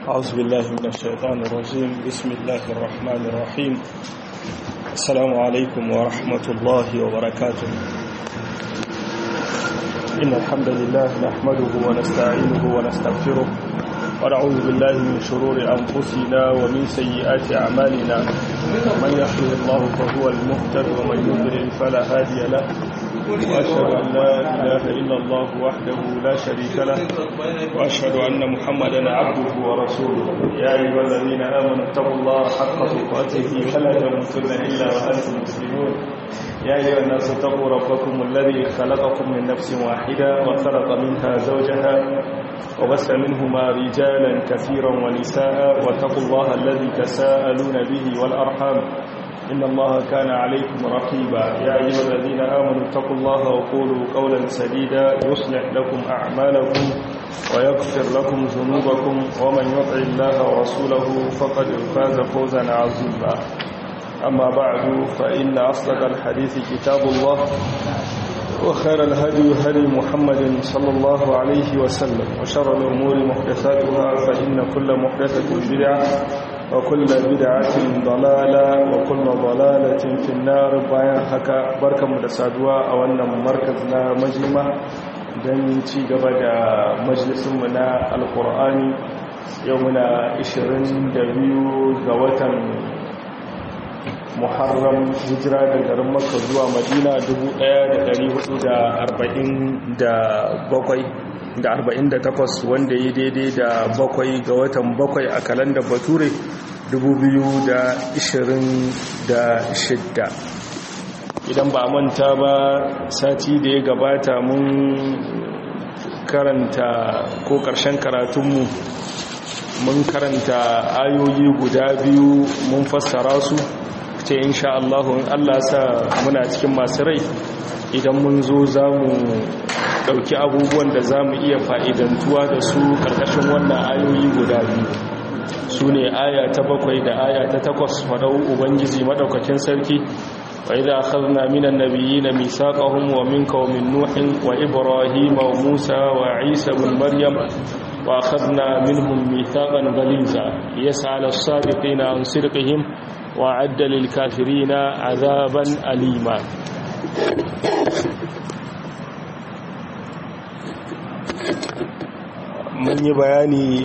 أعوذ بالله من الشيطان الرجيم. بسم الله الرحمن الرحيم. السلام عليكم ورحمة الله وبركاته. إن الحمد لله نحمده ونستعينه ونستغفره ونعوذ بالله من شرور أنفسنا ومن سيئات أعمالنا. من يهده الله فهو المهتد ومن يضلل فلا هادي له. وأشهد أن لا إله إلا الله وحده لا شريك له وأشهد أن محمدا عبده ورسوله. يا أيها الذين آمنوا اتقوا الله حق تقاته ولا تموتن إلا وأنتم مسلمون. يا أيها الناس اتقوا ربكم الذي خلقكم من نفس واحدة وخلق منها زوجها وبث منهما رجالا كثيرا ونساء واتقوا الله الذي تساءلون به والأرحام إن الله كان عليكم رقيبا. يا أيها الذين آمنوا اتقوا الله وقولوا قولا سديدا يصلح لكم أعمالكم ويغفر لكم ذنوبكم ومن يطع الله ورسوله فقد فاز فوزا عظيما. أما بعد فإن أصدق الحديث كتاب الله وخير الهدي هدي محمد صلى الله عليه وسلم وشر الأمور محدثاتها فإن كل محدثة بدعة وكل بدعة ضلالة وكل ضلالة في النار. bayan haka barkamu da saduwa a wannan markaz na majima don ci gaba da majalisunmu na alkur'ani. yau muna 22 ga watan Muharram, hijira da garin Makka zuwa Madina 1447 wanda yi daidai da 7 ga watan 7 a kalandar Bature 2026. Idan ba manta ba, sati da ya gabata mun karanta ko ƙarshen karatunmu mun karanta ayoyi guda biyu mun fassara su. ce insha Allah in Allah sa muna cikin masu rai idan mun zo za mu ɗauki abubuwan da za mu iya fa'idantuwa da su ƙarƙashin wannan ayoyi guda biyu. Su ne aya ta 7 da aya ta 8 wadau Ubangiji maɗaukakin sarki wa idha akhadna minan nabiyyin mithaqahum wa minka wa min nuhin wa ibrahima wa musa wa isa ibn maryam wa akhadna minhum mithaqan ghaliza yas'al as-sabiqina an sidqihim وعد للكافرين عذابا أليما. من يبياني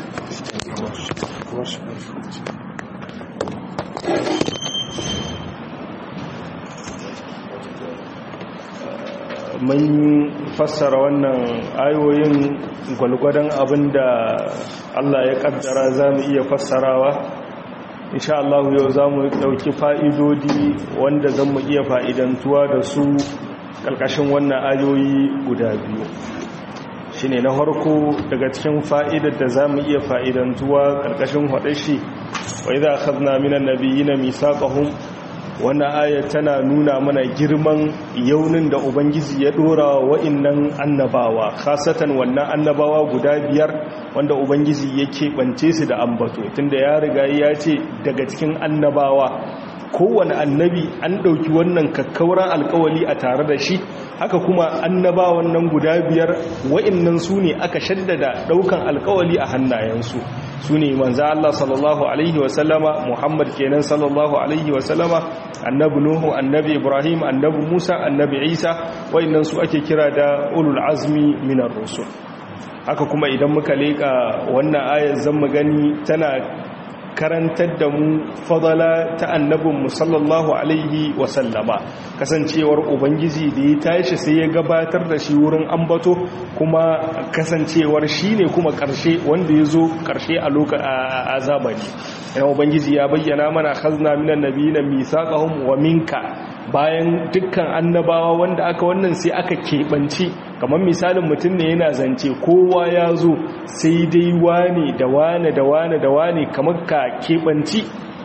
mun fassara wannan ayoyin gwalgwadon abinda Allah ya kaddara zamu iya fassarawa. insha Allah yau za mu ɗauki fa'idodi wanda zan mu iya fa'idantuwa da su ƙarƙashin wannan ayoyi guda biyu. Shi ne na harko daga cikin fa'idar da za mu iya fa'idantuwa ƙarƙashin haɗashi wai za a kazna minan nabiyyi na misaƙahun. wannan ayar tana nuna mana girman yaunin da Ubangiji ya ɗora wa'innan annabawa, khasatan wannan annabawa guda 5 wanda Ubangiji ya keɓance su da ambato, tunda ya riga ya ce daga cikin annabawa kowane annabi an ɗauki wannan kakkauran alkawali a tare da shi. haka kuma annabawan nan guda 5 wa'innan su ne aka shaddada ɗaukan alkawali a hannayensu. su ne manzo Allah sallallahu alaihi wasallama, Muhammad kenan sallallahu alaihi wasallama, annabi Nuhu, annabi Ibrahim, annabi Musa, annabi Isa. wa'innan su ake kira da ulul azmi minar rusul. haka kuma idan muka leka wannan ayar zan mu gani tana karantar da mu fadala ta annabinmu sallallahu alaihi wasallama, kasancewar Ubangiji da ya tashi sai ya gabatar da shi wurin ambato, kuma kasancewar shi ne kuma ƙarshe wanda ya zo ƙarshe a zamani. yana Ubangiji ya bayyana mana khazna minan nabiyina misaqahum wa minka, bayan dukkan annabawa wanda aka wannan sai aka keɓanci, kamar misalin mutum ne yana zance kowa ya zo sai dai wane da wane da wane da wane, kamar ka keɓanci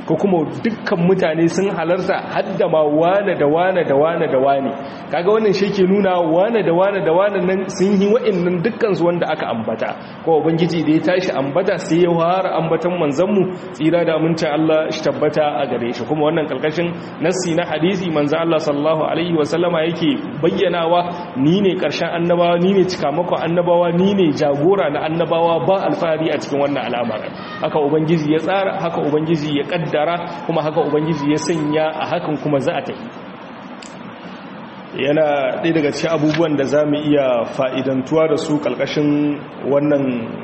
ko kuma dukkan mutane sun halarta hadda ma wane da wane da wane da wane kaga wannan shi ke nuna wane da wane da wane nan sun yi wa'annan dukkan su wanda aka ambata ko ubangiji da ya tashi ambata sai ya fara ambatan manzon mu tsira da amincin Allah shi tabbata a gare shi kuma wannan kalkashin nassi na hadisi manzon Allah sallallahu alaihi wasallama yake bayyanawa ni ne karshen annabawa ni ne cikamakon annabawa ni ne jagora na annabawa ba alfahari a cikin wannan al'amarin haka ubangiji ya tsara haka ubangiji ya kaddara kuma haka ubangiji ya sanya a hakan kuma za a tafi yana ɗaya daga cikin abubuwan da za mu iya fa'idantuwa da su ƙalƙashin wannan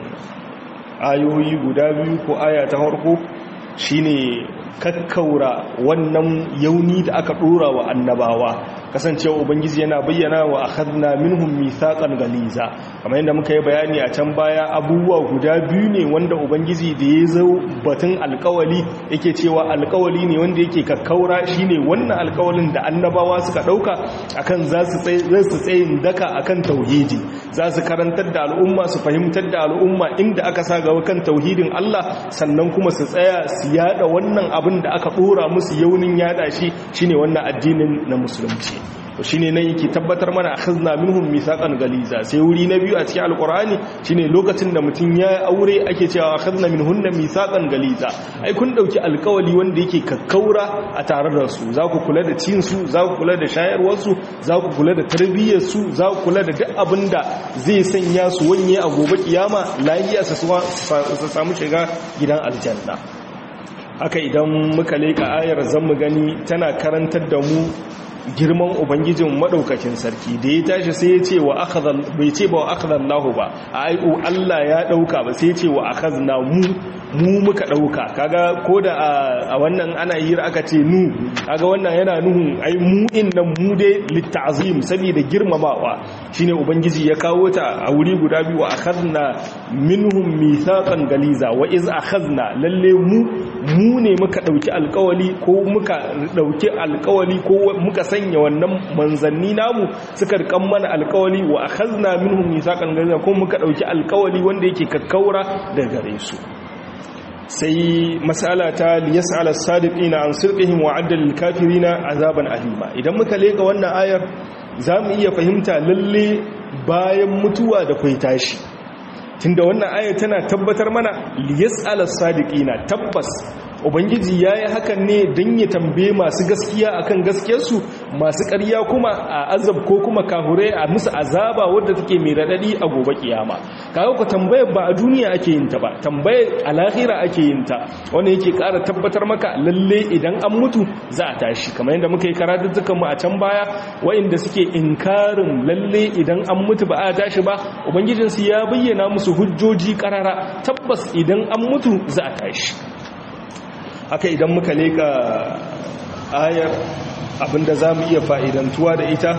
ayoyi guda biyu ko aya ta harko shine kakkaura wannan yauni da aka ɗora wa annabawa kasancewa ubangiji yana bayyana wa akhadna minhum mithaqan galiza kamar yadda muka yi bayani a can baya abubuwa guda biyu ne wanda ubangiji da ya zo batun alkawali yake cewa alkawali ne wanda yake kakkaura shine wannan alkawalin da annabawa suka dauka akan za su tsayin daka akan tauhidi za su karantar da al'umma su fahimtar da al'umma inda aka sa gaba kan tauhidin Allah sannan kuma su tsaya su yada wannan abin da aka dora musu yaunin yada shi shine wannan addinin na musulunci to shine nan yake tabbatar mana akhazna minhum mithaqan galiza sai wuri na biyu a cikin alqur'ani shine lokacin da mutun ya aure ake cewa akhazna minhunna mithaqan galiza ai kun dauki alkawali wanda yake kakkaura a tare da su za ku kula da cin su za ku kula da shayarwar su za ku kula da tarbiyyar su za ku kula da duk abinda zai sanya su wanye a gobe kiyama lafiya su samu shiga gidan aljanna haka idan muka leka ayar zan mu gani tana karantar da mu girman ubangijin madaukakin sarki da ya tashi sai ya ce wa akhadha bai ce ba wa akhadha Allah ba ai Allah ya dauka ba sai ya ce wa akhadna mu muka dauka kaga koda a wannan ana yi aka ce nu kaga wannan yana nuhun ai mu innan mu dai litta'zim saboda girmamawa shine ubangiji ya kawo ta a wuri guda biyu wa akhadna minhum mithaqan galiza wa iz akhadna lalle mu ne muka dauki alkawali ko muka dauki alkawali ko muka sanya wannan manzanni namu suka rikan mana alkawali wa akhadna minhum mithaqan galiza ko muka dauki alkawali wanda yake kakkaura daga gare su sai mas'ala ta liyas'ala as-sadiqina an sirqihim wa 'adda lil-kafirina 'azaban alima idan muka leka wannan ayar zamu iya fahimta lalle bayan mutuwa da kai tashi tunda wannan ayar tana tabbatar mana liyas'ala as-sadiqina tabbas ubangiji yayi hakan ne dan ya tambaye masu gaskiya akan gaskiyarsu masu ƙarya kuma a azab ko kuma kahure a musu azaba wadda take mai radadi a gobe kiyama kaga ku tambayar ba a duniya ake yin ta ba tambayar a lahira ake yin ta wanda yake ƙara tabbatar maka lalle idan an mutu za a tashi kamar yadda muka yi karatuttukan mu a can baya waɗanda suke inkarin lalle idan an mutu ba a tashi ba ubangijinsu ya bayyana musu hujjoji karara tabbas idan an mutu za a tashi haka idan muka leka ayar abinda za mu iya fa'idantuwa da ita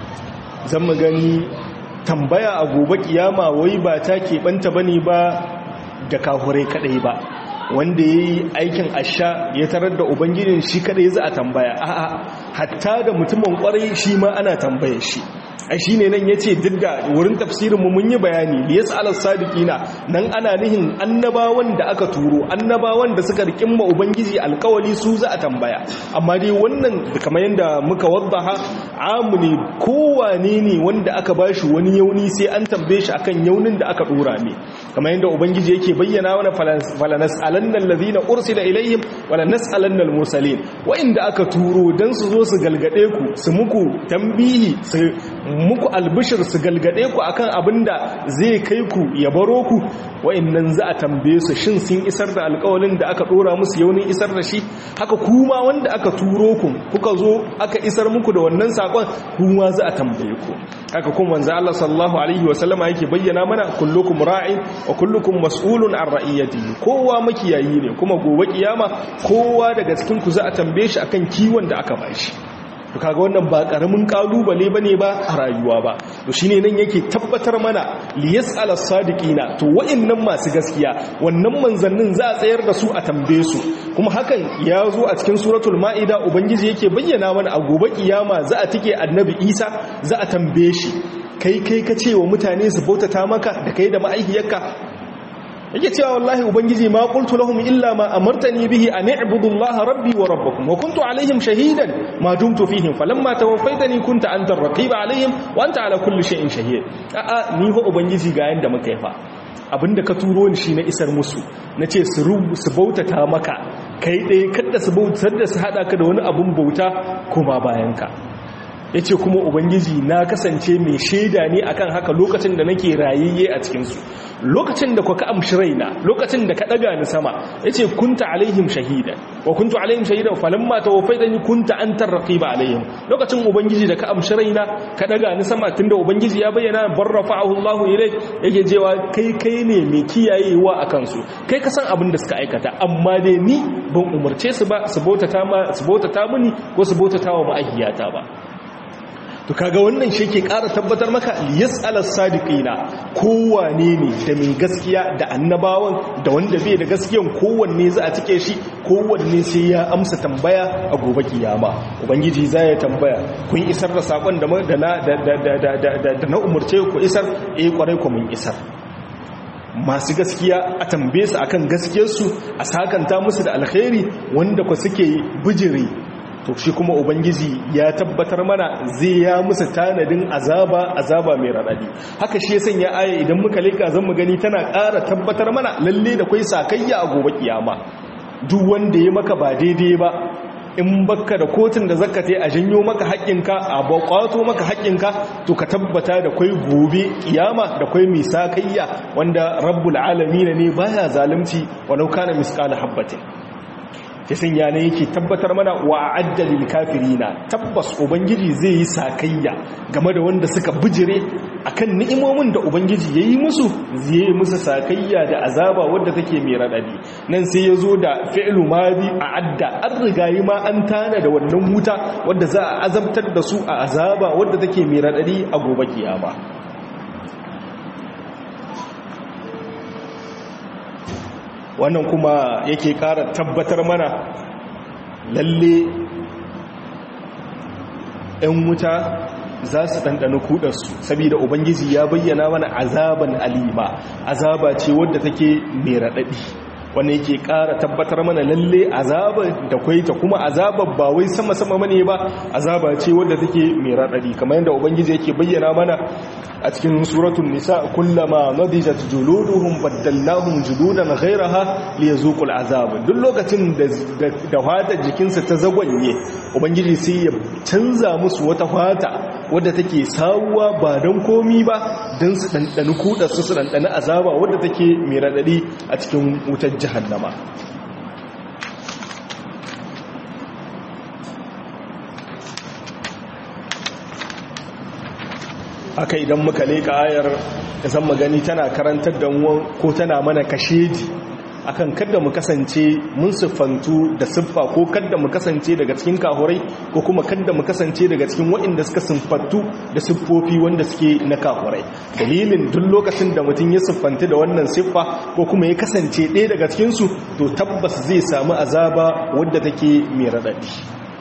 zan mu gani tambaya a gobe kiyama wai ba ta keɓanta ba ne ba da kafurai kaɗai ba wanda ya yi aikin asha ya tarar da ubangijin shi kaɗai za a tambaya a'a hatta da mutumin ƙwarai shi ma ana tambayar shi a shi ne nan ya ce duk da wurin tafsirinmu mun yi bayani da ya tsalar sadiƙina nan ana nihin annabawan da aka turo annabawan da suka rikin ma ubangiji alkawali su za a tambaya amma dai wannan kamar yadda muka waddaha amu ne kowane ne wanda aka ba shi wani yauni sai an tambaye shi akan yaunin da aka dora mai kamar yadda ubangiji yake bayyana wani falanas'alanna allazina ursila ilaihim wala nas'alanna almursalin wa'inda aka turo dan su zo su galgade ku su muku tambihi su muku albishir su galgade ku akan abinda zai kai ku ya baro ku wa'annan za a tambaye su shin sun isar da alƙawalin da aka dora musu yaunin isar da shi haka kuma wanda aka turo ku kuka zo aka isar muku da wannan sakon kuma za a tambaye ku haka kuma manzo Allah sallallahu alaihi wasallama yake bayyana mana kullukum ra'in wa kullukum mas'ulun an ra'iyatihi kowa makiyayi ne kuma gobe kiyama kowa daga cikin ku za a tambaye shi akan kiwon da aka bashi to kaga wannan ba karamin kalubale bane ba a rayuwa ba to shine nan yake tabbatar mana liyas'ala sadiqina to wa'annan masu gaskiya wannan manzannin za a tsayar da su a tambaye su kuma hakan ya zo a cikin suratul maida ubangiji yake bayyana mana a gobe kiyama za a tike annabi Isa za a tambaye shi kai ka ce wa mutane su bautata maka da kai da ma'aikiyarka yake cewa wallahi ubangiji ma qultu lahum illa ma amartani bihi an i'budu allaha rabbi wa rabbakum wa kuntu alaihim shahidan ma dumtu fihim falamma tawaffaytani kunta anta ar-raqiba alaihim wa anta ala kulli shay'in shahid. A'a ni fa ubangiji ga yanda muka yi fa abinda ka turo ni shi na isar musu nace su bautata maka kai dai kada su bautar da su hada ka da wani abun bauta kuma bayan ka. Yace kuma ubangiji na kasance mai shaida ne akan haka lokacin da nake rayayye a cikin su, lokacin da ka amshi raina, lokacin da ka daga ni sama, yace kunta alaihim shahida wa kuntu alaihim shahida falamma tawaffaytani kunta anta raqiba alaihim. Lokacin ubangiji da ka amshi raina ka daga ni sama, tunda ubangiji ya bayyana barrafa'ahu Allahu ilayk, yake cewa kai ne mai kiyayewa akan su, kai ka san abin da suka aikata, amma dai ni ban umarce su ba su bautata mini ko su bautata wa ma'ahiyata ba. To kaga wannan shi ke ƙara tabbatar maka liyas'alas sadiqina, kowane ne da mai gaskiya da annabawan da wanda bai da gaskiyan kowanne za a cike shi, kowanne sai ya amsa tambaya a gobe kiyama. Ubangiji za ya tambaya kun isar da sakon da na umurce ku isar, kwarai ku mun isar. Masu gaskiya a tambaye su akan gaskiyarsu, a sakanta musu da alkhairi, wanda ku suke bijiri to shi kuma ubangiji ya tabbatar mana zai ya musu tanadin azaba mai radadi. Haka shi ya sanya aya idan muka leka zan mu gani tana ƙara tabbatar mana lalle da kai sakayya a gobe kiyama. Duk wanda ya maka ba daidai ba, in baka da kotun da zakate a janyo maka haƙƙinka, a bakwato maka haƙƙinka, to ka tabbata da kai gobe kiyama da kai mai sakayya wanda rabbul alamin ne baya zalunci walau kana misqala habatin. kisan yana yake tabbatar mana wa a'adda lil kafirina, tabbas ubangiji zai yi sakayya game da wanda suka bijire akan ni'imomin da ubangiji yayi musu, zai yi musu sakayya da azaba wadda take mai radadi. Nan sai yazo da fi'lu madi a'adda, an rigayi ma an tana da wannan wuta wadda za a azabtar da su a azaba wadda take mai radadi a gobe kiyama. Wannan kuma yake ƙara tabbatar mana lalle 'yan wuta za su ɗanɗana kudarsu, saboda ubangiji ya bayyana mana azaban alima, azaba ce wadda take mai raɗaɗi. Wannan yake ƙara tabbatar mana lalle azaba da kwaita, kuma azabar ba wai sama-sama mane ba, azaba ce wadda take mai raɗaɗi, kamar yadda ubangiji yake bayyana mana a cikin suratul nisa, kullama nadijat juluduhum baddalnahum juludan ghayraha liyazuqul azab. Duk lokacin da fata jikinsa ta zagwanye, ubangiji sai ya canza musu wata fata wadda take sawuwa ba dan komi ba, dan su dandani kudar su dandani azaba wadda take mai radadi a cikin wutar jahannama. Haka idan muka leka ayar zan magani tana karantar da mu ko tana mana kashedi akan kada mu kasance mun siffantu da siffa, ko kada mu kasance daga cikin kahurai, ko kuma kada mu kasance daga cikin waɗanda suka siffantu da siffofi wanda suke na kahurai. Dalilin duk lokacin da mutum ya siffanta da wannan siffa ko kuma ya kasance ɗaya daga cikinsu, to tabbas zai samu azaba wadda take mai raɗaɗi.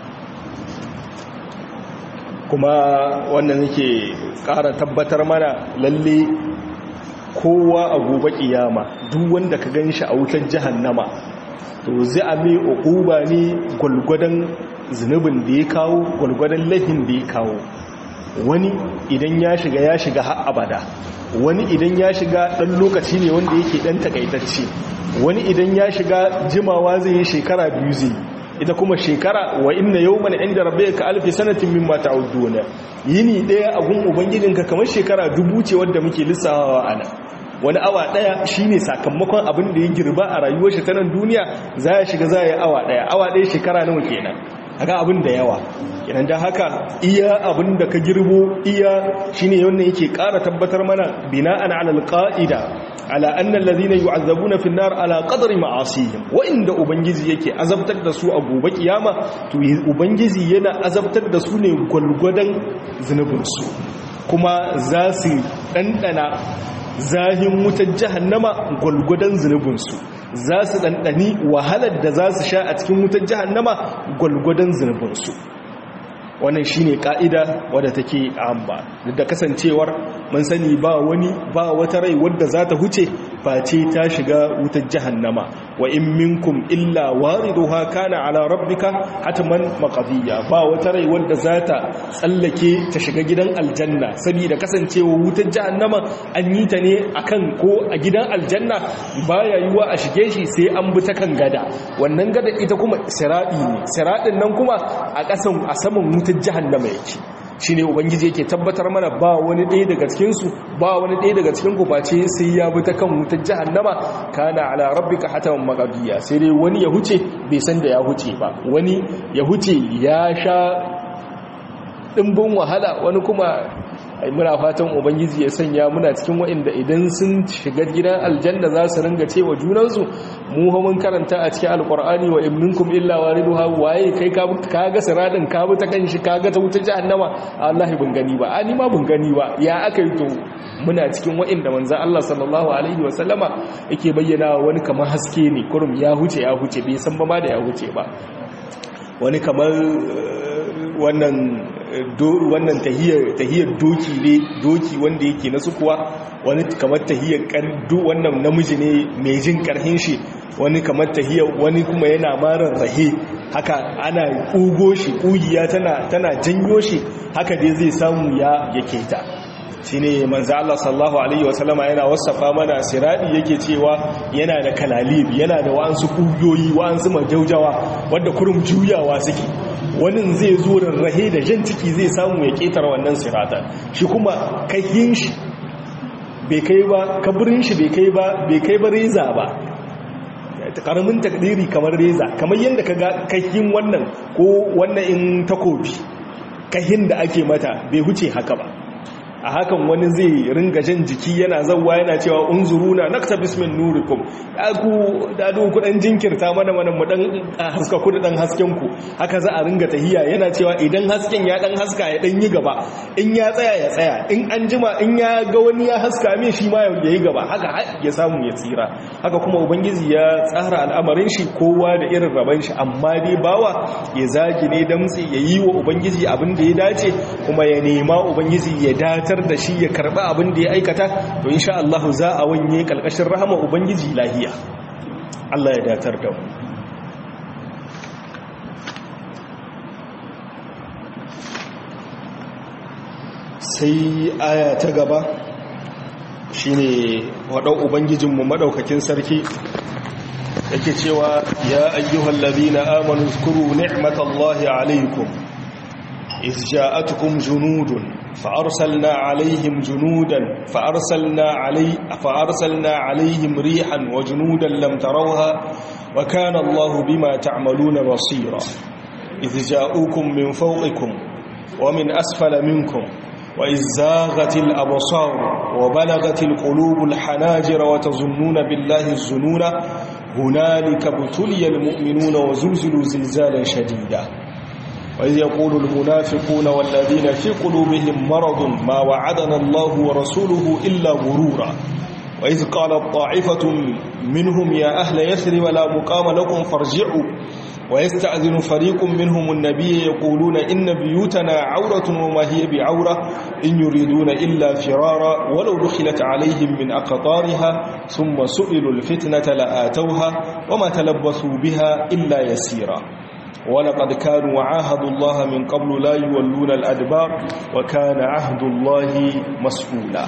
Kuma wannan yake ƙara tabbatar mana lalle kowa a gobe kiyama duk wanda ka ganshi a wutar jahannama to zai ame uquba ne gulgudan zunubin da ya kawo, gulgudan lahin da ya kawo. Wani idan ya shiga har abada, wani idan ya shiga dan lokaci ne wanda yake dan takaitacce, wani idan ya shiga jimawa zai yi shekara 2 zai, ita kuma shekara wa inna yawman inda rabbika alfi sanatin mimma ta'uduna, yini daya a gun ubangijinka kamar shekara 1000 ce wanda muke lissafawa ana. Wani awa daya shine sakamakon abin da ya girba a rayuwar shi ta nan duniya, za ya shiga za ya yi awa daya shekara nawa kenan, kaga abin da yawa kenan. Dan haka iya abin da ka girbo iya shine wannan yake ƙara tabbatar mana bina'an 'ala al-qa'ida ala anna alladhina yu'azzabuna fi an-nar ala qadri ma'asihim, wa inda ubangiji yake azabtar da su a gobe kiyama, to ubangiji yana azabtar da su ne gulgudan zunubin su, kuma za su dandana zahin wutar jahannama gulgudan zunubin su, za su dandani wahalar da za su sha a cikin wutar jahannama gulgudan zunubin su. wannan shine ka'ida wadda take amba da kasancewar mun sani ba wata rai wadda za ta huce face ta shiga wutar jahannama wa in minkum illa wariduha kana ala rabbika hatman maqdiya ba wata rai wadda za ta tsallake ta shiga gidan aljanna saboda kasancewa wutar jahannama an yi ta ne akan ko a gidan aljanna baya yiwa a shige shi sai an bi ta kan gada wannan gada ita kuma siradi ne siradin nan kuma a saman wutar jahannama yake shine ubangiji yake tabbatar mana ba wani ɗaya daga cikin su ba wani ɗaya daga cikin ku face sai ya bi ta kan wutar jahannama kana ala rabbika hataman maqdiya sai dai wani ya huce bai san da ya huce ba wani ya huce ya sha dimbin wahala wani kuma ai muna fatan ubangiji ya sanya muna cikin waɗanda idan sun shiga gidan aljanna za su ringa cewa junansu mu mun karanta a cikin alqur'ani wa in minkum illa wariduha waye kai ka ga siradin ka bi ta kanshi ka ga ta wuta jahannama wallahi bin gani ba ani ma bin gani ba ya akai to muna cikin waɗanda manzo Allah sallallahu alaihi wa sallama yake bayyana wani kamar haske ne kurum ya huce bai san ba ma da ya huce ba wani kamar wannan tahiyar doki ne doki wanda yake na sukuwa wani kamar tahiyar wannan namiji ne mai jin karhin shi wani kamar tahiyar wani kuma yana marar rahe haka ana kugo shi kugiya tana janyo shi haka dai zai samu ya yake ta shine manzo Allah sallallahu alaihi wasallama yana wasafa mana siradi yake cewa yana da kalalib yana da wa'ansu kugiyoyi wa'ansu majaujawa wanda kurum juyawa suke wani zai zo rarrahe da jan ciki zai samu ya ketar wannan sirata shi kuma kayin shi bai kai ba kaburin shi bai kai ba reza ba karamin takdiri kamar reza kamar yadda ka ga kayin wannan ko wannan in takobi kayin da ake mata bai huce haka ba a hakan wani zai ringa jan jiki yana zawwa yana cewa unzuruna nakta bismin nurikum ku dan jinkirta mana mu dan haska ku da dan hasken ku haka za a ringa tahiya yana cewa idan hasken ya dan haska ya dan yi gaba in ya tsaya ya tsaya in an jima in ya ga wani ya haska me shi ma ya yi gaba haka ya samu ya tsira haka kuma ubangiji ya tsara al'amarin shi kowa da irin raban shi amma dai bawa ya zagi ne damtsi ya yi wa ubangiji abin da ya dace kuma ya nema ubangiji ya dace da shi ya karba abin da ya aikata to insha Allah za a wanye kalkashin rahama ubangiji lahiya Allah ya datar da mu sai aya ta gaba shine wadau ubangijin mu madaukakin sarki yake cewa ya ayyuhallazina amanu zkuru ni'matallahi alaykum إذ جاءتكم جنود فأرسلنا عليهم جنودا فأرسلنا عليهم ريحا وجنودا لم تروها وكان الله بما تعملون بصيرا إذ جاءوكم من فوقكم ومن أسفل منكم وإذ زاغت الأبصار وبلغت القلوب الحناجر وتظنون بالله الظنون هنالك ابتلي المؤمنون وزلزلوا زلزالا شديدا وإذ يقول المنافقون والذين في قلوبهم مرض ما وعدنا الله ورسوله إلا غرورا وإذ قالت طائفة منهم يا أهل يثرب لا مقام لكم فارجعوا ويستأذن فريق منهم النبي يقولون إن بيوتنا عورة وما هي بعورة إن يريدون إلا فرارا ولو دخلت عليهم من أقطارها ثم سئلوا الفتنة لآتوها وما تلبثوا بها إلا يسيرا ولقد كانوا عاهدوا الله من قبل لا يولون الأدبار وكان عهد الله مسؤولا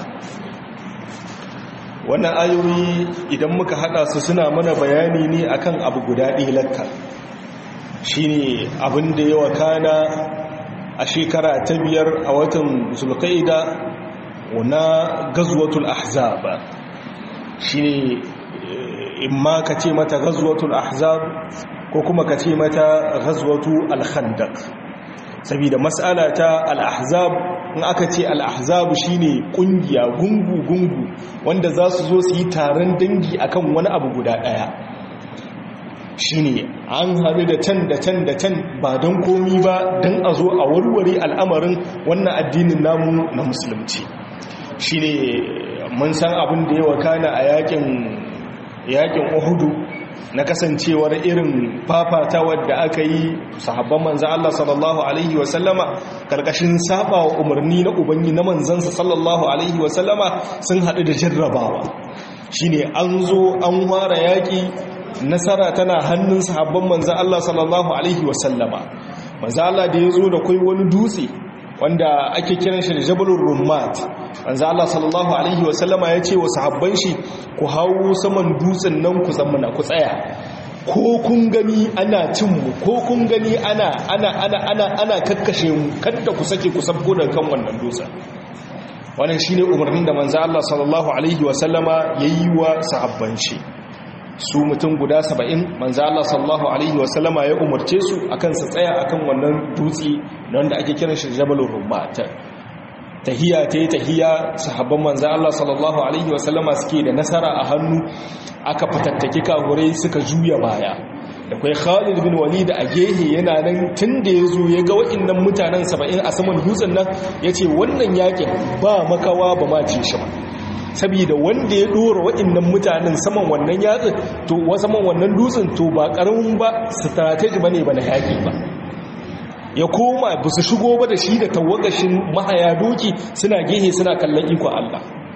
wannan ayoyi idan muka hada su suna mana bayani ne akan abu guda ɗaya lakka shine abin da ya wakana a shekara ta 5 a watan zulqaida na gazwatul ahzab shine imma kace mata gazwatul ahzab ko kuma ka ce mata ghazwatu al-khandaq saboda mas'ala ta al-ahzab in aka ce al-ahzab shine kungiya gungu wanda za su zo su yi taron dangi akan wani abu guda daya shine an haɗu da can ba don komi ba don a zo a warware al'amarin wannan addinin namu na musulunci shine mun san abin da ya wakana a yakin Uhudu na kasancewar irin fafatawar da aka yi sahabban manzan Allah sallallahu alaihi wasallama karkashin saba wa umarni na ubangi na manzansa sallallahu alaihi wasallama sun haɗu da jarrabawa shine an zo an ware yaƙi nasara tana hannun sahabban manzan Allah sallallahu alaihi wasallama manzan Allah da ya zo da kai wani dutse wanda ake kiran shi da jabalur rummat manzo Allah sallallahu alaihi wasallama ya ce wa sahabban shi ku hawo saman dutsen nan ku zamana ku tsaya ko kun gani ana cin mu ko kun gani ana kakkashe mu kada ku sake ku sabko daga kan wannan dutsen wannan shine umarnin da manzo Allah sallallahu alaihi wasallama yayi wa sahabban shi su mutum guda 70 manzo Allah sallallahu alaihi wasallama ya umarce su akan su tsaya akan wannan dutse wanda ake kiran shi jabalur rummat tahiyya sahabban manzo Allah sallallahu alaihi wasallama suke da nasara a hannu aka fatattake kagurai suka juya baya da kai Khalid bin Walid a gehe yana nan tunda yazo ya ga wa'annan mutanen 70 a saman dutsen nan yace wannan yakin ba makawa ba ma ci shi ba saboda wanda ya dora wa'annan mutanen saman wannan yatsin to saman wannan dutsen to ba karamin ba strategy bane ba na yaki ba ya koma ba su shigo ba da shi da tawagashin mahaya doki suna gehe suna kallon iko Allah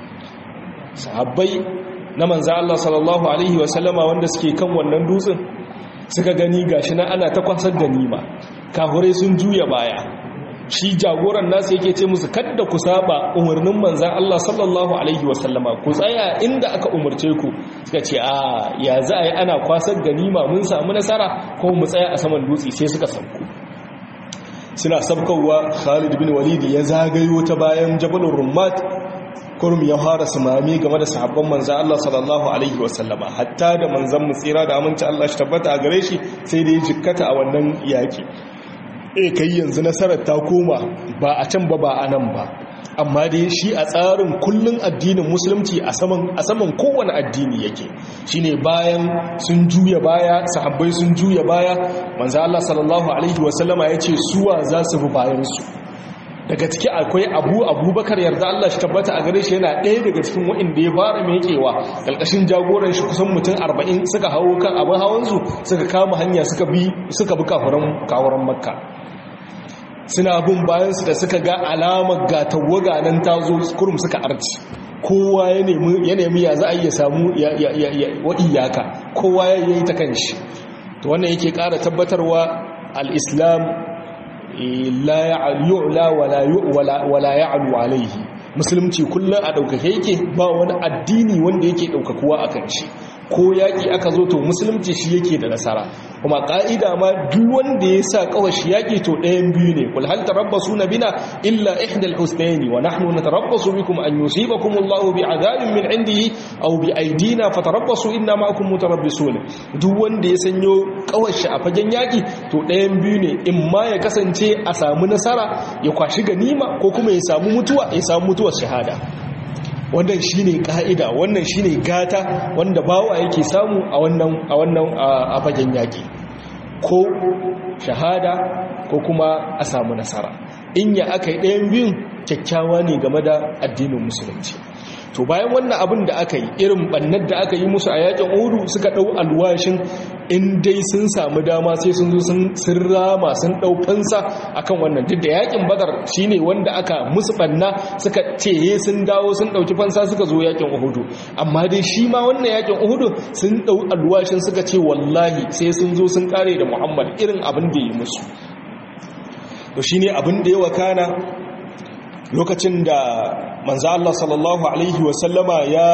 sahabbai na manzo Allah sallallahu alaihi wasallama wanda suke kan wannan dutsen suka gani gashi nan ana ta kwasar da nima kafurai sun juya baya shi jagoran nasu yake ce musu kadda ku saba umarnin manzan Allah sallallahu alaihi wasallama ku tsaya inda aka umarce ku suka ce ya za a yi ana kwasar ganima mun samu nasara ko mu tsaya a saman dutse sai suka sauko suna sabkowa Khalid bin Walid ya zagayo ta bayan Jabalur Rummat kurum ya fara sumami game da sahabban manzan Allah sallallahu alaihi wasallama hatta da manzan mu tsira da aminci Allah shi tabbata a gare shi sai da ya jikkata a wannan yaki kai yanzu nasarar ta koma ba a can ba a nan ba amma dai shi a tsarin kullun addinin musulunci a saman kowane addini yake shine bayan sun juya baya sahabbai sun juya baya manzo Allah sallallahu alaihi wasallama yace suwa za su bi bayan su daga ciki akwai Abubakar yarda Allah shi tabbata a gare shi yana ɗaya daga cikin waɗanda ya fara mekewa kalkashin jagoran shi kusan mutum 40 suka hawo kan abin hawan su suka kama hanya suka bi kafuran Makka suna bin bayansu da suka ga alamar ga tawaga nan ta zo kurum suka arci kowa ya nemi ya za a iya samu wa iyaka kowa ya yi ta kanshi to wannan yake ƙara tabbatarwa al-islam la yu'la wala ya'lu alayhi musulunci kullum a ɗaukake yake ba wani addini wanda yake ɗaukakuwa a kan shi ko yaƙi aka zo to musulunci shi yake da nasara kuma ƙa'ida ma duk wanda ya sa ƙawashi yaƙi to ɗayan biyu ne kul hal tarabbasu na bina illa ihdal husnaini wa nahnu natarabbasu bikum an yusibakum Allahu bi'adabin min indihi aw bi aydina fatarabbasu inna ma'akum mutarabbisun duk wanda ya sanyo ƙawashi a fagen yaƙi to ɗayan biyu ne in ma ya kasance a samu nasara ya kwashi ganima ko kuma ya samu mutuwar shahada wannan shine ka'ida wannan shine gata wanda bawa yake samu a wannan a fagen yaki ko shahada ko kuma a samu nasara in ya aka yi ɗayan biyun kyakkyawa ne game da addinin musulunci to bayan wannan abin da aka yi irin bannar da aka yi musu a yakin Uhud suka dau alwashin in dai sun samu dama sai sun zo sun rama sun dau fansa akan wannan duk da yakin Badar shine wanda aka musu banna suka ce sun dawo sun dauki fansa suka zo yakin Uhud amma dai shi ma wannan yakin Uhud sun dau alwashin suka ce wallahi sai sun zo sun kare da Muhammad irin abin da yi musu to shine abin da ya wakana lokacin da manzo Allah sallallahu alaihi wasallama ya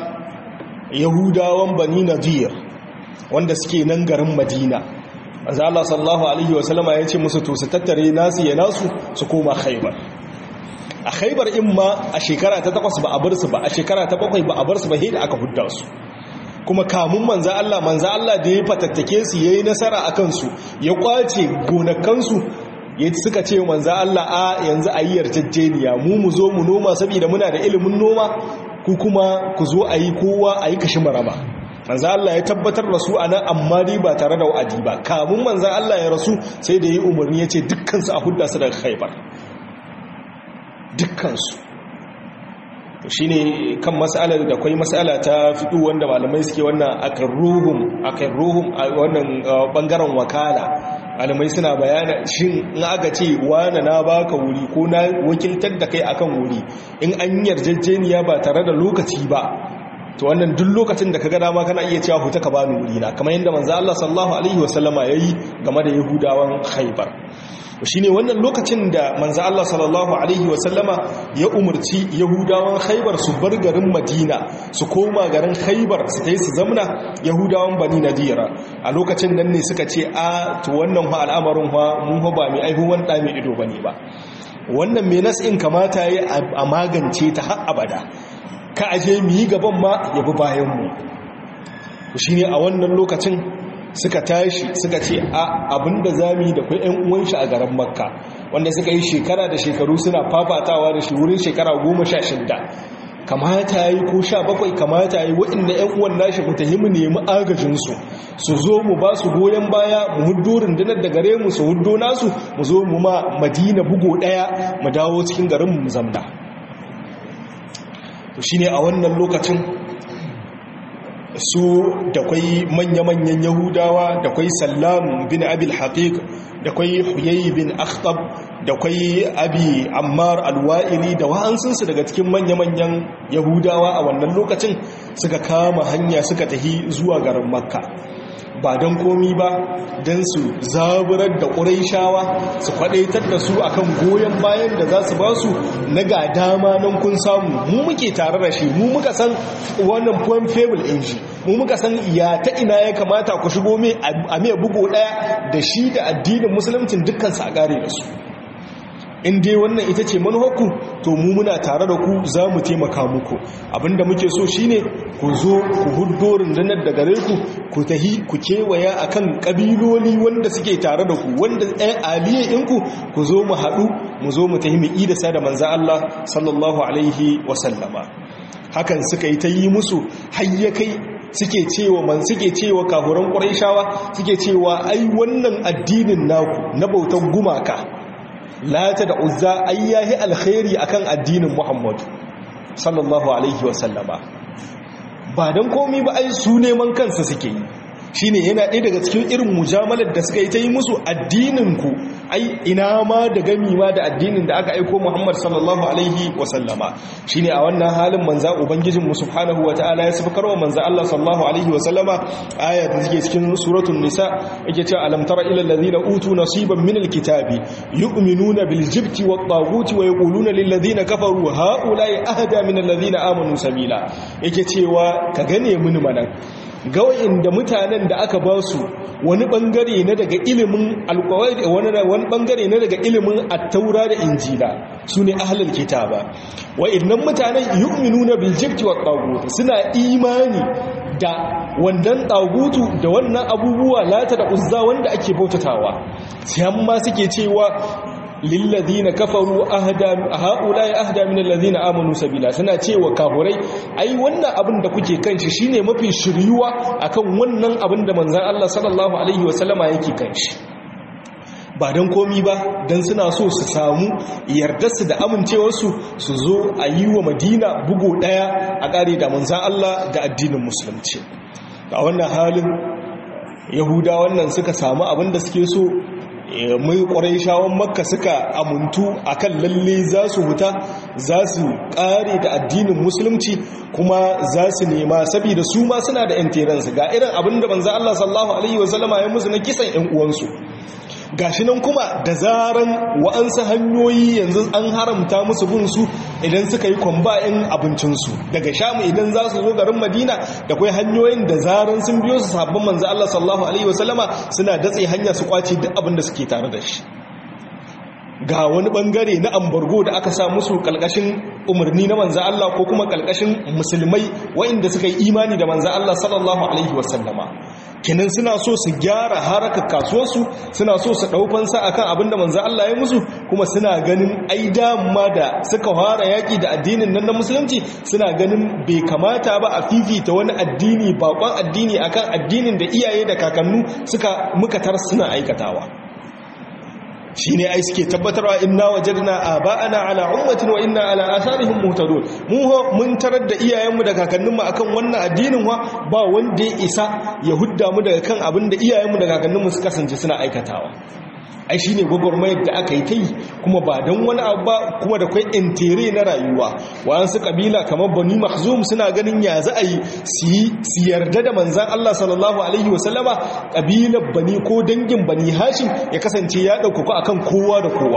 yahudawan bani nadir wanda suke nan garin Madina manzo Allah sallallahu alaihi wasallama ya ce musu to su tattare nasu ya nasu su koma Khaibar a Khaibar in ma a shekara ta 8 ba a bar su ba a shekara ta 7 ba a bar su ba da aka hudda su kuma kamun manzo Allah da ya fatattake su yayi nasara akan su ya kwace gonakan su yadda suka ce manzo Allah a yanzu a yi yarjejeniya mu zo mu noma saboda muna da ilimin noma ku kuma ku zo a yi kowa a yi kashi maraba manzo Allah ya tabbatar da su anan amma dai ba tare da wa'adi ba kamun manzo Allah ya rasu sai da yi umarni ya ce dukkansu a hudda su daga Khaibar dukkansu shine kan mas'alar da akwai mas'ala ta fiqh wanda malamai suke wannan akan ruhum a wannan bangaren wakala. Malamai suna bayana shin in aka ce wani na baka wuri ko na wakiltar da kai akan wuri, in an yarjejeniya ba tare da lokaci ba, to wannan duk lokacin da kaga dama kana iya cewa huta ka bani wuri na, kamar yadda manzo Allah sallallahu alaihi wasallama yayi game da Yahudawan Khaibar. shine wannan lokacin da manzo Allah sallallahu alaihi wasallama ya umarci Yahudawan Khaibar su bar garin Madina su koma garin Khaibar su tayi su zamna Yahudawan Bani Nadira. A lokacin nan ne suka ce to wannan fa al'amarin fa mun ba mai aihuwan da mai ido bane ba, wannan me nas'in kamata yayi a magance ta har abada, ka aje mu yi gaban ma yabi bayan mu. Shine a wannan lokacin suka tashi suka ce abinda zamu yi da kai ƴan uwan shi a garin Makka wanda suka yi shekara da shekaru suna fafatawa da shi wurin shekara 16, kamata yi ko 17, kamata yi waɗanda ƴan uwan nashi mu tahimu nemi agajin su zo mu ba su goyen baya, mu huddo rundunar da gare mu su huddo nasu, mu zo mu ma Madina bugo daya mu dawo cikin garin mu zamna. To shine a wannan lokacin su da kwai manya-manyan Yahudawa, da kwai Sallam bin Abil Haqiq, da kwai Huyay bin Akhtab, da kwai Abi Ammar al-Wa'ili da wa'ansunsu daga cikin manya-manyan Yahudawa a wannan lokacin suka kama hanya suka tahi zuwa garin Makka. Ba don komi ba, don su zaburar da ƙuraishawa su kwaɗaitar da su akan goyon bayan da za su ba su na ga dama nan kun samu, mu muke tare da shi, mu muka san wannan point fable in shi, mu muka san ya ta ina ya kamata ku shigo mai a mai bugo ɗaya da shi da addinin musuluncin dukkan sa ƙare da su. In dai wannan ita ce manuwarku, to mu muna tare da ku, za mu taimaka muku. Abinda muke so shine ku zo ku huddo rundunar da gare ku tahi ku kewaya akan kabiloli wanda suke tare da ku, wanda ɗan aliyayenku ku zo mu haɗu, mu zo mu tahi mu idasa da manzo Allah sallallahu alaihi wasallama. Hakan suka yi ta yi musu hayyakai suke cewa kafuran Qurayshawa suke cewa ai wannan addinin naku na bautar gumaka Lata da Uzza ai yahi alkhairi akan addinin Muhammad sallallahu alaihi wasallama. Ba dan komai ba ai su neman kansa suke yi, shine yana ɗaya daga cikin irin mujamalar da suka yi ta yi musu, addinin ku ai ina ma da gami ma da addinin da aka aiko Muhammad sallallahu alaihi wasallama. Shine a wannan halin manza ubangijin mu subhanahu wataala ya sabkar wa manza Allah sallallahu alaihi wasallama aya da take cikin suratul nisa, yake cewa alam tara ila alladhina utu nasiban min alkitabi yu'minuna bil jibti wat taghuti wa yaquluna lil ladina kafaru haula'i ahda min alladhina amanu sabila. Yake cewa ka gane mun mana gawayin da mutanen da aka ba su wani bangare na daga ilimin alqawaid, wani bangare na daga ilimin at-taura da injila, sune ahlul kitaba. Wa innan mutanen yu'minuna bil jibti wat taghut, suna imani da wannan tagutu da wannan abubuwa Lata da Uzza wanda ake bautatawa, sai amma suke cewa lilladhina kafaru haula'i ahda min alladhina amanu sabila. Suna cewa kafurai ai wannan abin da kuke kanshi shine mafi shiryuwa akan wannan abin da manzon Allah sallallahu alaihi wasallama yake kanshi. Ba dan komi ba, dan suna so su samu yardarsu da amincewarsu su zo a yi wa Madina bugo daya a kare da manzon Allah da addinin musulunci. A wannan halin Yahuda wannan suka samu abin da suke so, mai ƙurayshawan Makka suka amuntu akan lalle za su huta, za su ƙare da addinin musulunci, kuma za su nema saboda su ma suna da yanteransu ga irin abin da manzo Allah sallallahu alaihi wasallama ya musu na kisan ƴan uwansu. Gashi nan kuma da zaran wa'ansu hanyoyi yanzu an haramta musu bin su idan suka yi kwamba'in abincinsu daga Shamu, idan za su zo garin Madina da kai hanyoyin da zaran sun biyo su sabbin manzo Allah sallallahu alaihi wasallama suna datse hanya su kwace duk abin da suke tare da shi. Ga wani bangare na ambargo da aka sa musu kalkashin umarni na manzo Allah ko kuma kalkashin musulmai waɗanda suka yi imani da manzo Allah sallallahu alaihi wasallama. Kenan suna so su gyara harakar kasuwarsu, suna so su ɗaufansa akan abin da manzo Allah ya musu, kuma suna ganin ai dama da suka fara yaƙi da addinin nan na musulunci suna ganin bai kamata ba a fifita wani addini, bakon addini akan addinin da iyaye da kakannu muka tar suna aikatawa. shine ai suke tabbatarwa inna wajadna aba'ana ala ummatin wa inna ala atharihim muhtadun mun tarar da iyayenmu da kakanninmu akan wannan addinin ba wanda ya isa ya hudda mu daga kan abin da iyayenmu da kakanninmu suka kasance suna aikatawa. Ai shine gwagwarmayar da aka yi ta yi kuma ba don wani abu ba, kuma da kwai intere na rayuwa. Wayansu kabila kamar Bani Makhzum suna ganin ya za a yi su yarda da manzan Allah sallallahu alaihi wasallama, kabilar Bani ko dangin Bani Hashim ya kasance ya ɗaukaka akan kowa da kowa.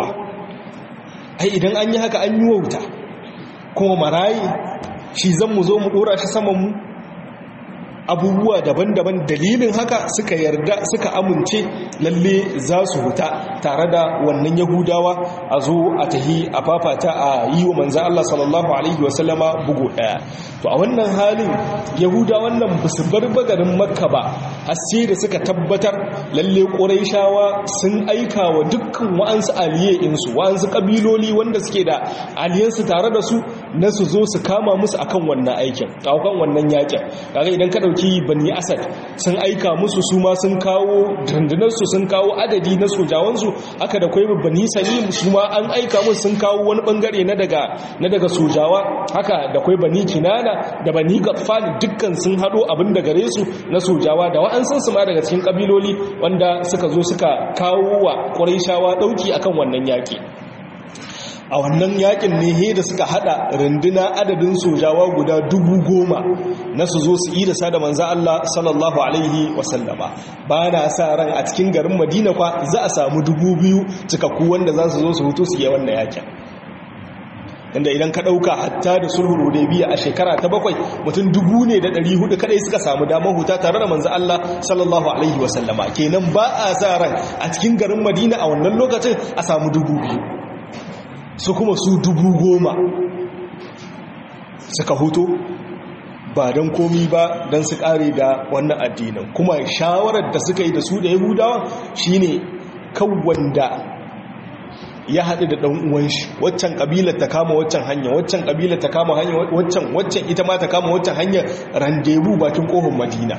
Ai idan an yi haka an yi wauta, kuma marayi shi zan mu zo mu ɗora shi saman mu. Abubuwa daban-daban dalilin haka suka yarda suka amince lalle za su huta tare da wannan yahudawa a zo a tahi a fafata a yi wa manzan Allah sallallahu alaihi wasallama bugu daya. To a wannan halin yahudawan nan ba su bar bagarin makka ba har sai da suka tabbatar lalle quraishawa sun aika wa dukkan wa'ansu aliye'insu wa'ansu kabiloli wanda suke da aliyansu tare da su na su zo su kama musu akan wannan aikin akan wannan yakin. Kaga idan ka Bani Asad sun aika musu, su ma sun kawo dandunarsu, sun kawo adadi na sojawansu. Haka da kwai Bani Salim su ma an aika musu, sun kawo wani bangare na daga sojawa. Haka da kwai Bani Kinana da Bani Gaffan, dukkan sun hado abin da gare su na sojawa da wa'ansun su ma daga cikin kabiloli wanda suka zo suka kawo wa Qurayshawa dauki akan wannan yaki. A wannan yakin ne da suka hada runduna adadin sojawa guda 10,000 na su zo su yi da sada manzo Allah sallallahu alaihi wasallama. Ba na sa ran a cikin garin Madina kwa za a samu 2,000 cikakku wanda za su zo su hutu su yi wannan yakin. Inda idan ka dauka hatta da sulhul hudaybiya a shekara ta 7 mutum 1,400 kadai suka samu damar huta tare da manzo Allah sallallahu alaihi wasallama. Kenan ba a sa ran a cikin garin Madina a wannan lokacin a samu 2,000. Su kuma su 10,000 suka hutu ba don komi ba don su kare da wannan addinin. Kuma shawarar da suka yi da su da yahudawa shine kawanda ya haɗu da ɗan'uwan shi, waccan ƙabilar ta kama waccan hanya, waccan ƙabilar ta kama hanya, waccan ita ma ta kama waccan hanyar randebu bakin ƙofar Madina.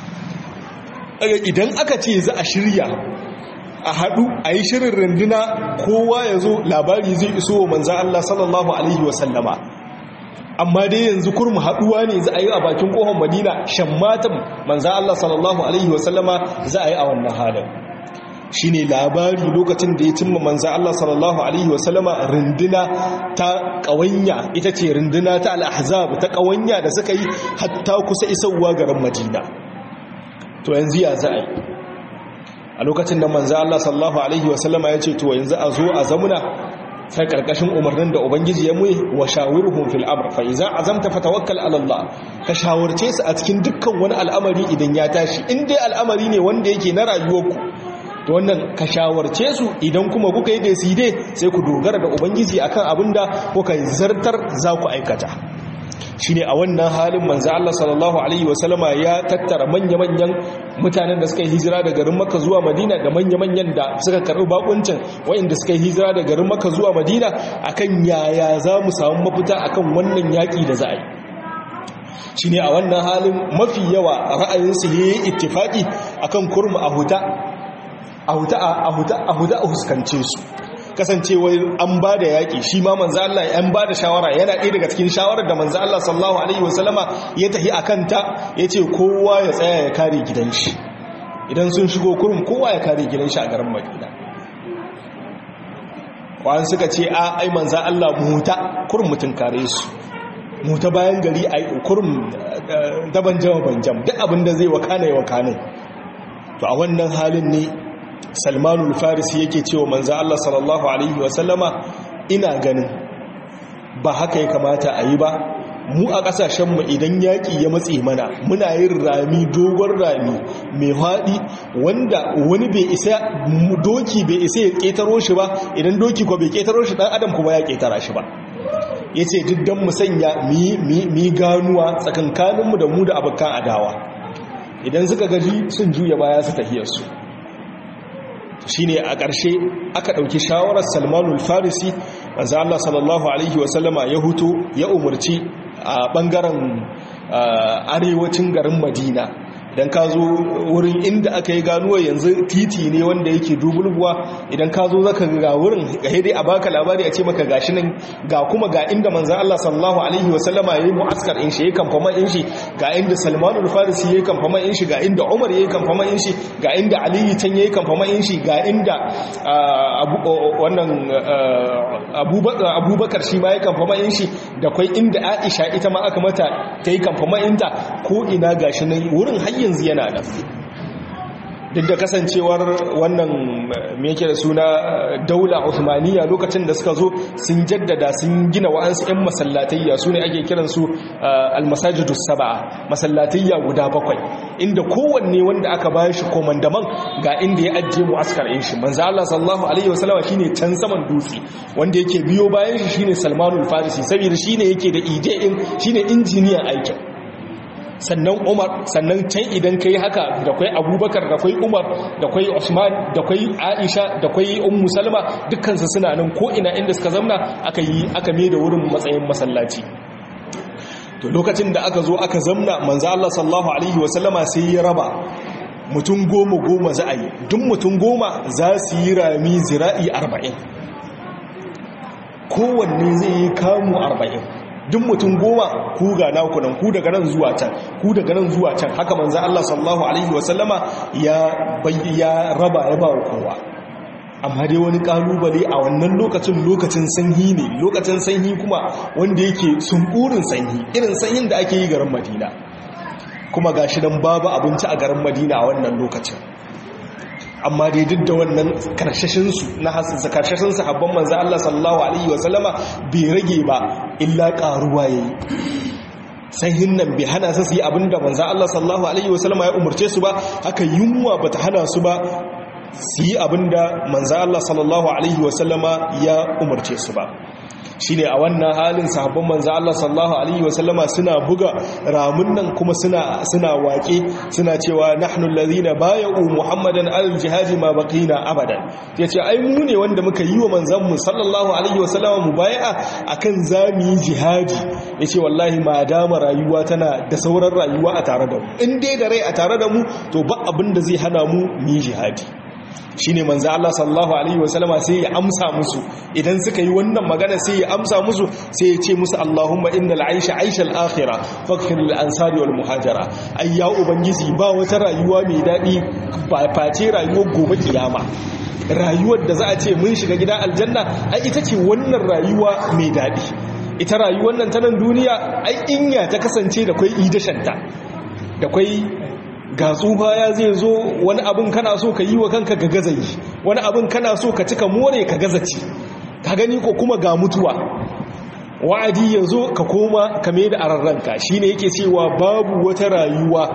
Idan aka ce za a shirya a haɗu a yi shirin runduna, kowa ya zo labari zai iso wa manzan Allah sallallahu alaihi wasallama. Amma dai yanzu kurmu haɗuwa ne za a yi a bakin ƙofar Madina, shammatan manzan Allah sallallahu alaihi wasallama za a yi a wannan halin. Shi ne labari lokacin da ya cimma manzan Allah sallallahu alaihi wasallama runduna ta ƙawanya, ita ce runduna ta al-ahzab ta ƙawanya da suka yi hatta kusa isowa garin Madina. To yanzu ya za a yi a lokacin da manzo Allah sallallahu alaihi wasallama ya ce to yanzu a zo a zamuna sai karkashin umarnin da ubangiji ya muyi wa shawirhum fil amr fa iza azamta fatawakkal ala Allah, ka shawarce su a cikin dukkan wani al'amari idan ya tashi, in dai al'amari ne wanda yake na rayuwarku to wannan ka shawarce su, idan kuma kuka yi decide sai ku dogara da ubangiji akan abinda kuka zartar za ku aikata. Shine a wannan halin manzo Allah sallallahu alaihi wasallama ya tattara manya-manyan mutanen da suka yi hijira daga garin Makka zuwa Madina da manya-manyan da suka karbi bakuncin wayanda suka yi hijira daga garin Makka zuwa Madina akan yaya za mu samu mafita akan wannan yaki da za a yi. Shine a wannan halin mafi yawa ra'ayinsu yayi ittifaki akan kurmu a huta a huskance su, kasancewa an ba da yaƙi. Shi ma manzo Allah an ba da shawara, yana ɗaya daga cikin shawarar da manzo Allah sallallahu alaihi wasallama ya tahi akan ta, yace kowa ya tsaya ya kare gidan shi. Idan sun shigo kurum kowa ya kare gidan shi a garin Madina. Kwan suka ce ai manzo Allah mu huta kurum mutun kare su, mu ta bayan gari ai kurum daban jam duk abinda zai wakana ya wakane. To a wannan halin ne Salmanul Farisi yake cewa manzo Allah sallallahu alaihi wasallama, ina ganin ba haka ya kamata a yi ba. Mu a kasashenmu idan yaƙi ya matse mana muna yin rami, dogon rami mai haɗi wanda wani bai isa, doki bai isa ya ƙetaro shi ba, idan doki ko bai ƙetaro shi ɗan adam kuma ya ƙetara shi ba. Ya ce duk mu sanya mi ganuwa tsakankaninmu da mu da abokan adawa, idan suka gaji sun juya baya su tahiyarsu. Shi ne a ƙarshe aka ɗauki shawarar Salmanul Farisi, manzo Allah sallallahu alaihi wasallama ya hutu ya umarci a ɓangaren arewacin garin Madina idan ka zo wurin inda aka yi ganuwa yanzu titi ne wanda yake dubulbuwa idan ka zo zaka ga wurin ga dai a baka labari a ce maka gashi nan ga kuma ga inda manzon Allah sallallahu alaihi wasallama yayi mu'askar in shi yayi kamfama in shi ga inda Salman al-Farisi yayi kamfama in shi ga inda Umar yayi kamfama in shi ga inda Ali can yayi kamfama in shi ga inda Abubakar shi ma yayi kamfama in shi da kai inda Aisha ita ma aka mata tayi kamfama inta ko ina gashi nan wurin har yanzu yana da duk da kasancewar wannan me yake da suna daula Uthmaniyya lokacin da suka zo sun jaddada sun gina wa'ansu 'yan masallatayya su ne ake kiransu almasajidus sab'a masallatayya guda 7 inda kowanne wanda aka bayar shi komandaman ga inda ya ajiye mu'askar ɗin shi manzo Allah sallallahu alaihi wasallam shine can saman dutse wanda yake biyo bayan shi shine Salmanul Farisi saboda shine yake da ide din shine injiniyan aikin sannan Umar sannan can idan kai haka da kai Abubakar da kai Umar da kai Usman da kai Aisha da kai Ummu Salma dukkan su suna nan ko ina inda suka zauna aka mai da wurin matsayin masallaci to lokacin da aka zo aka zamna manzo Allah sallallahu alaihi wasallama sai ya raba mutum 10 za a yi duk mutum 10 za su yi rami zira'i 40 kowanne zai yi kamu 40 duk mutum 10 ku ga naku nan ku daga nan zuwa can ku daga nan zuwa can haka manzo Allah sallallahu alaihi wasallama ya raba ya ba kowa amma dai wani kalubale a wannan lokacin sanyi ne lokacin sanyi kuma wanda yake sunkurin sanyi irin sanyin da ake yi garin Madina kuma gashi dan babu abinci a garin Madina a wannan lokacin amma dai duk da wannan karshashinsu na hasinsa karshashin sahabban manzo Allah sallallahu alaihi wasallama bai rage ba illa karuwa yayi sahin nan bai hana su yi abinda manzo Allah sallallahu alaihi wasallama ya umurce su ba haka yunwa bata hana su ba su yi abinda manzo Allah sallallahu alaihi wasallama ya umurce su ba shine a wannan halin sahabban manzo Allah sallallahu alaihi wasallama suna buga ramun nan kuma suna waƙe suna cewa nahnu allazina bay'u muhammadan al-jihad ma baqina abadan yace ai mu ne wanda muka yi wa manzon mu sallallahu alaihi wasallama mubai'a akan zami jihadi yace wallahi ma dama rayuwa tana da sauran rayuwa a tare da mu in dai da rai a tare da mu to ba abin da zai hana mu yi jihadi shine manzo Allah sallallahu alaihi wasallama sai ya amsa musu idan suka yi wannan magana sai ya amsa musu sai ya ce musu Allahumma innal aisha aishal akhirah faghfir lil ansari wal muhajira ai ya ubangiji ba wata rayuwa mai dadi ba face rayuwar gobe kiyama rayuwar da za a ce mun shiga gidan aljanna ai ita ce wannan rayuwa mai dadi ita rayuwar nan ta nan duniya ai inya ta kasance da kai idashanta da kai ga tsufa ya zai zo wani abin kana so ka yi wa kanka ga gazayi wani abin kana so ka cika more ka gazaci ka gani ko kuma ga mutuwa wa'adi ya zo ka koma ka mai da ararranka shi ne yake cewa babu wata rayuwa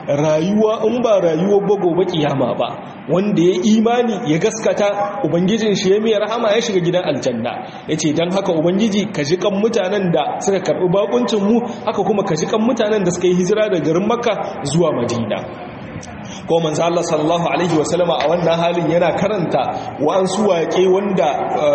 in ba rayuwar ba gobe kiyama ba wanda ya imani ya gaskata ubangijin shi ya mai rahama ya shiga gidan aljanna ya ce don haka ubangiji ka ji kan mutanen da suka karɓi bakuncinmu haka kuma ka ji kan mutanen da suka yi hijira da garin makka zuwa madina ko manzo Allah sallallahu alaihi wasallama a wannan halin yana karanta wa'ansu waƙe wanda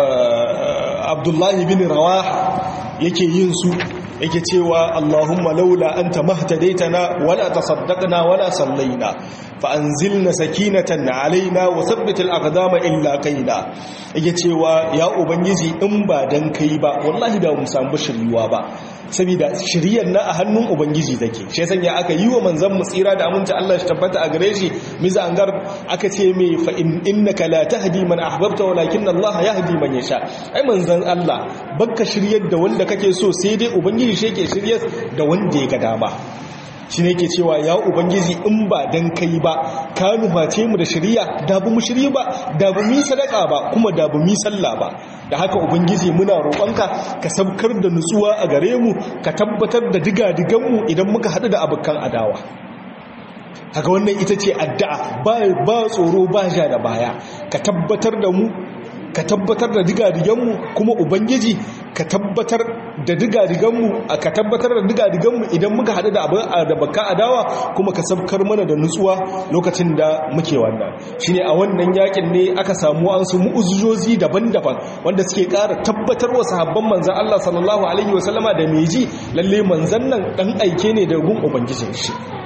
Abdullahi bin Rawaha yake yin su yake cewa Allahumma laula anta mahtadaitana wala tasaddaqna wala sallaina fa anzilna sakinatan alaina wa thabbit al-aqdama illa qaina yake cewa ya ubangiji in ba dan kai ba wallahi da mu samu shiriwa ba saboda shiriyar na a hannun ubangiji take shi sanya aka yi wa manzon mu tsira da aminta Allah shi tabbata a gare shi mizangar aka ce me fa innaka la tahdi man ahbabta walakin Allah yahdi man yasha ai manzon Allah bakka shiryar da wanda kake so sai dai ubangiji shi yake shiryar da wanda ya ga dama shi ne ke cewa ya ubangiji in ba dan kai ba ka nuface mu da shiriya da bu mu shiri ba da bu mu sadaka ba kuma da bu mu sallah ba da haka ubangiji muna roƙonka ka sabkar da nutsuwa a gare mu ka tabbatar da digadigan mu idan muka hadu da abukan adawa haka wannan ita ce addu'a ba tsoro ba ja da baya ka tabbatar da mu ka tabbatar da digadiganmu kuma ubangiji ka tabbatar da digadiganmu ka tabbatar da digadiganmu idan muka hadu da abin da baka adawa kuma ka sabkar mana da nutsuwa lokacin da muke wannan shine a wannan yakin ne aka samu an su mu'ujizozi daban-daban wanda suke ƙara tabbatar wa sahabban manzon Allah sallallahu alaihi wasallama da meji lalle manzon nan dan aike ne da gun ubangijin shi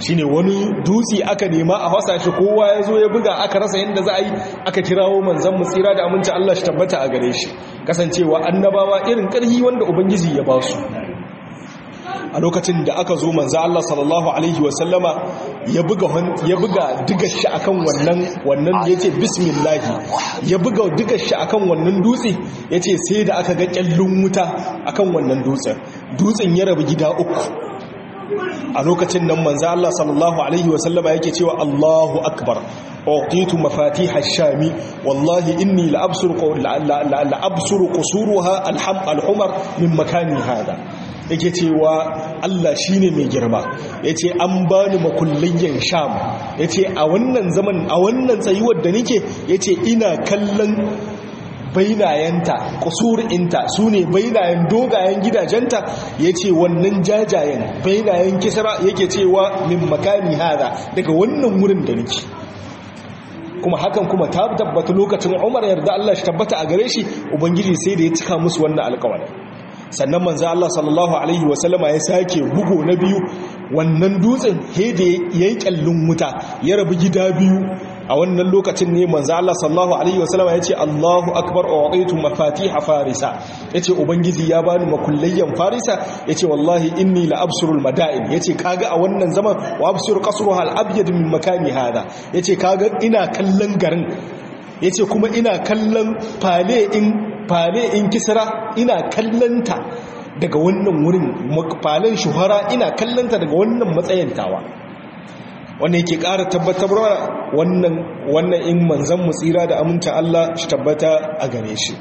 shine wani dutse aka nema a hasa shi, kowa ya zo ya buga aka rasa yadda za a yi, aka kirawo manzon mu tsira da aminci Allah shi tabbata a gare shi, kasancewa annabawa irin ƙarhi wanda ubangiji ya ba su. A lokacin da aka zo manzo Allah sallallahu alaihi wasallama ya buga digar shi akan wannan yace bismillah, ya buga digar shi akan wannan dutse, yace sai da aka ga kyallun wuta akan wannan dutsen ya rabu gida uku. A lokacin nan manzo Allah sallallahu alaihi wasallama yake cewa Allahu akbar, uqitu mafatih ash-shami wallahi inni la absuru qusuruha al-humar min makani hada. Yake cewa Allah shine mai girma, yace an bani makullayyan Sham, yace a wannan zaman, a wannan tsayuwar da nake, yace ina kallon bainayenta, kusurinta sune bainayen dogayen gidajenta, yace wannan jajayen bainayen Kisra, yake cewa min makani hada, daga wannan wurin da nake. Kuma hakan kuma ta tabbata lokacin Umar, yarda Allah shi tabbata a gare shi, ubangiji sai da ya cika musu wannan alƙawarin. Sannan manzo Allah sallallahu alaihi wasallama ya sake bugo na biyu, wannan dutsen hede yayi kallun wuta ya rabu gida biyu. A wannan lokacin ne manzo Allah sallallahu alaihi wasallama yace Allahu akbar, u'titu mafatiha farisa, yace ubangiji ya bani makullayyan farisa, yace wallahi inni la absurul madain, yace kaga a wannan zaman wa absur qasruha al-abyad min makani hada, yace kaga ina kallon garin, yace kuma ina kallon fale in Kisra, ina kallanta daga wannan wurin, falen shuhara ina kallanta daga wannan matsayantawa. Wannan yake ƙara tabbatarwa wannan in manzon mu tsira da aminta Allah shi tabbata a gare shi.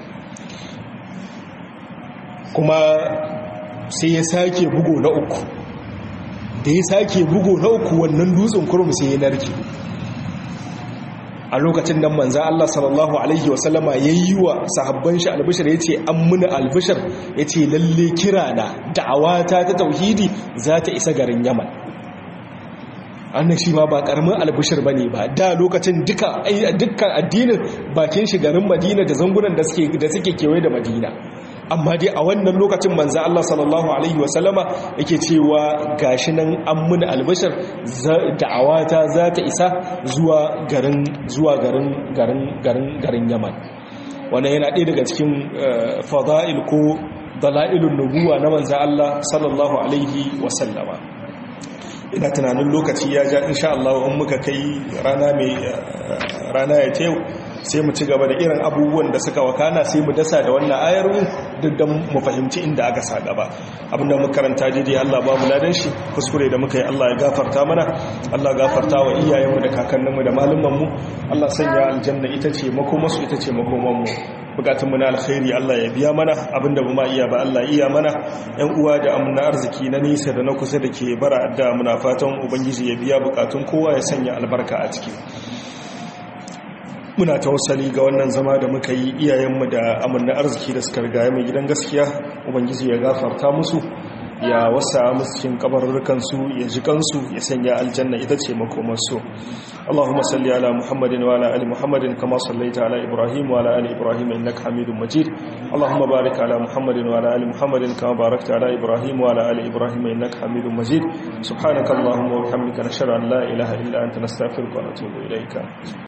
Kuma sai ya sake bugo na uku, da ya sake bugo na uku wannan dutsen kurum sai ya narke. A lokacin nan manzan Allah sallallahu Alaihi wasallama ya yi wa sahabban shi albishir, ya ce an muni albishir, ya ce lalle kira na da'awata ta tauhidi za ta isa garin Yaman. Annan shi ma ba karamin albishir ba ne ba, da lokacin dukkan addinin bakin shi garin Madina da zangunan da suke kewaye da Madina. Amma dai a wannan lokacin manzo Allah sallallahu alaihi wasallama yake cewa gashi nan an muni albashar da'awata za ta isa zuwa garin Yaman. Wannan yana ɗaya daga cikin fada'il ko dalailun nubuwa na manzo Allah sallallahu alaihi wasallama. Ina tunanin lokaci ya ja, insha Allah in muka kai rana ya tew sai mu ci gaba da irin abubuwan da suka wakana, sai mu dasa da wannan ayoyin duk da mu fahimci inda aka sa gaba. Abinda muka karanta daidai Allah ba mu ladan shi, kuskure da muka yi Allah ya gafarta mana, Allah gafarta wa iyayenmu da kakanninmu da malumanmu, Allah sanya aljanna ita ce makomarsu, ita ce makomanmu. Bukatunmu na alkhairi Allah ya biya mana, abinda ba ma iya ba Allah iya mana. Yan uwa da amna arziki na nisa da na kusa da ke bara da muna fatan ubangiji ya biya bukatun kowa, ya sanya albarka a ciki. Muna tawassali ga wannan zama da muka yi, iyayenmu da amanna arziki da suka riga mai gidan gaskiya, ubangiji ya gafarta musu, ya wasa musu cikin kabarurkansu, ya ji kansu, ya sanya aljanna ita ce makomarsu. Allahumma salli ala Muhammadin wa ala ali Muhammadin kama sallaita ala Ibrahim wa ala ali Ibrahim innaka Hamidum Majid. Allahumma barik ala Muhammadin wa ala ali Muhammadin kama barakta ala Ibrahim wa ala ali Ibrahim innaka Hamidum Majid. Subhanakallahumma wa bihamdika nashhadu an la ilaha illa anta nastaghfiruka wa natubu ilayka.